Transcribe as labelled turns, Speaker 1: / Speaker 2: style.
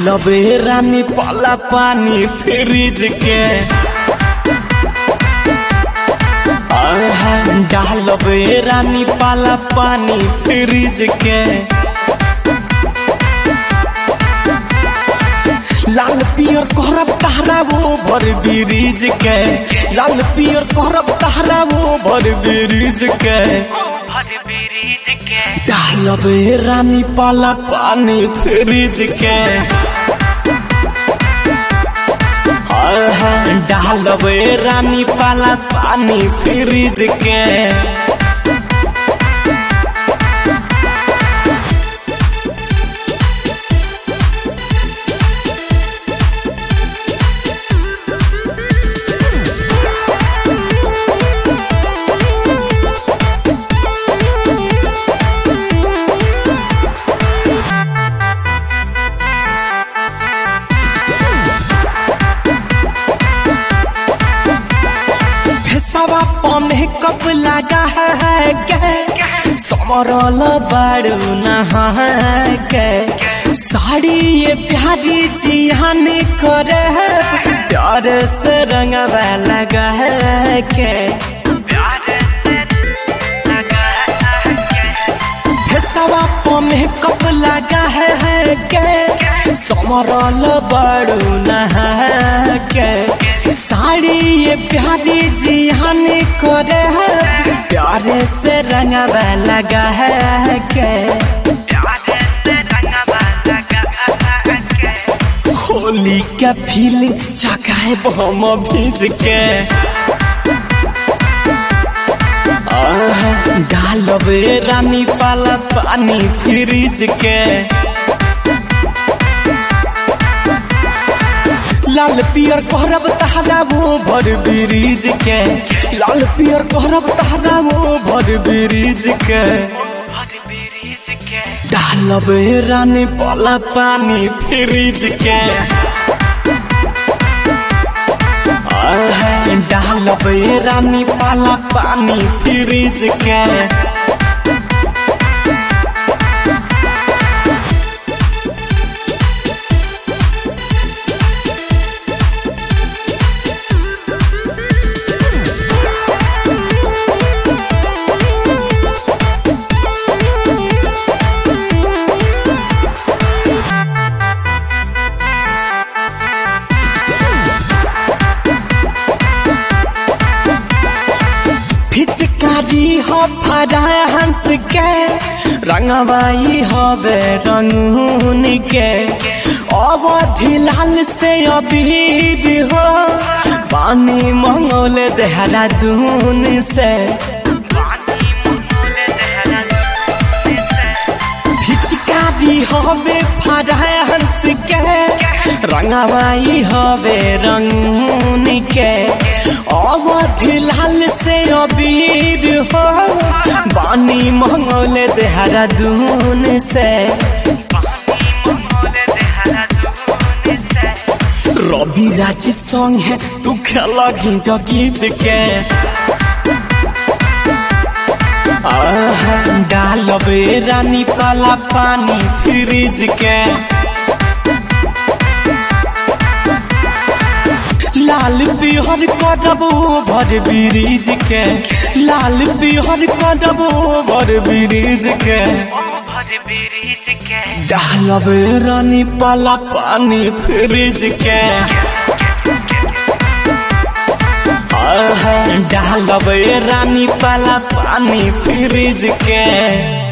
Speaker 1: डालबे रानी पाला पानी फ्रिज के डालबे रानी पाला पानी फ्रिज के लाल पियर करब तहरा वो भर ब्रिज के लाल पियर करब तहरा वो भर ब्रिज के डालबे रानी पाला पानी फ्रिज के डालबे रानी पाला पानी फ्रिज के सवा पौने कप लगा है के समरल बारू नहा के साड़ी ये प्यारी जिहान करे है प्यार से रंगवा लगा है के सवा पौने कप लगा है के समरल बारू नहा के साड़ी ये प्यारी जिहान करे है प्यारे से रंगवा लगा है के होली का फीलिंग चकाए बम भीज के डालबे रानी पाला पानी फ्रिज के लाल पियर कहरब तहरा वो भर ब्रिज के लाल पियर कहरब तहरा वो भर ब्रिज के डालबे रानी पाला पानी फ्रिज के डालबे रानी पाला पानी फ्रिज के पिचकारी हो फड़ा हंस के रंगवाई हवे रंगून के अवधि लाल से अबीर हो पानी मंगोल देहरादून से पिचकारी हवे फड़ा हंस के रंगवाई हवे रंगून के अवधि लाल से अबीर हो बानी मंगोल देहरादून से रवि राजी सॉन्ग है तू खेला घिंच गीत के डालबे रानी पाला पानी फ्रिज के लाल बिहर करब भर ब्रिज के लाल बिहर करब भर ब्रिज के डालबे रानी पाला पानी फ्रिज के डालबे रानी पाला पानी फ्रिज के।